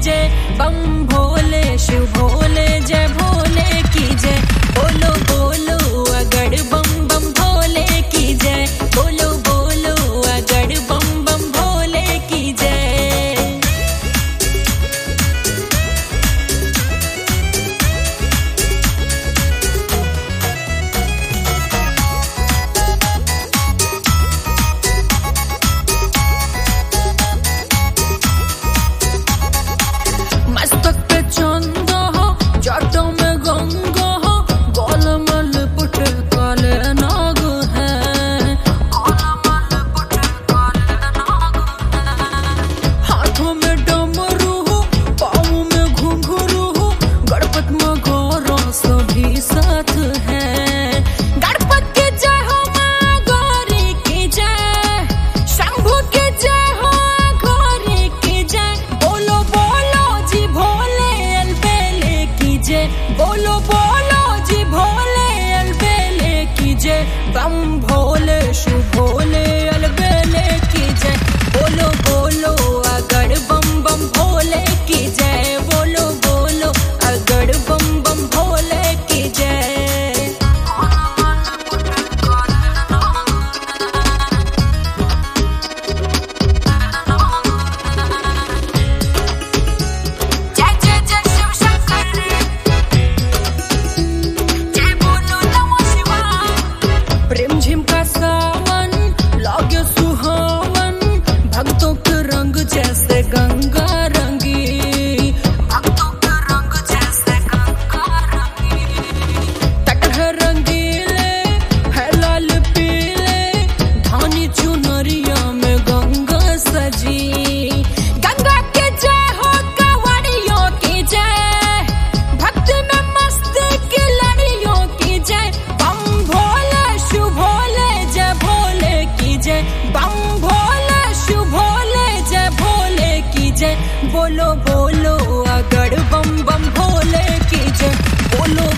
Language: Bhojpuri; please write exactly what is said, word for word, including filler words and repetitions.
जय, बम भोले शिव भोले जय भोले की जय। बोलो बोलो अगड़ बम बम भोले की जय, बोलो बोलो अगड़ बम बम भोले की जय। मस्तक पे चंदा हो, जाटों में गंगा हो, गोलमल पुट काले नाग है, गोलमल पुट काले नाग है। हाथों में डमरू हो, पाँव में घुंघरू हो, गणपत में गौरा सभी साथ है। गणपत की जय हो माँ गौरी की जय, शंभू की जय हो गौरी की जय। बोलो बोलो जी भोले अलबेले की जय, बोलो बोलो जी भोले अलबेले की जय। बम भोले शिव भोले अलबेले की जय, बोलो बोलो अगड़ बम बम भोले की जय, बोलो बोलो अगड़ बम बम भोले की जय। जय जय जय शिव शंकर, जय बोलो नमः शिवाय। प्रेम झिम का सावन लागे सुहावन, भक्तों के रंग जैसे गंगा रंगी, भक्तों के रंग जैसे गंगा रंगी। तट है रंगीले है लाल पीले, धानी चुनरिया में गंगा सजी। गंगा की जय हो कांवड़ियों की जय, भक्ति में मस्ती की लड़ियों की जय। बम भोले शिव भोले जय भोले की जय, बम भोले शिव भोले जय भोले की जय। बोलो बोलो अगड़ बम बम भोले की जय, बोलो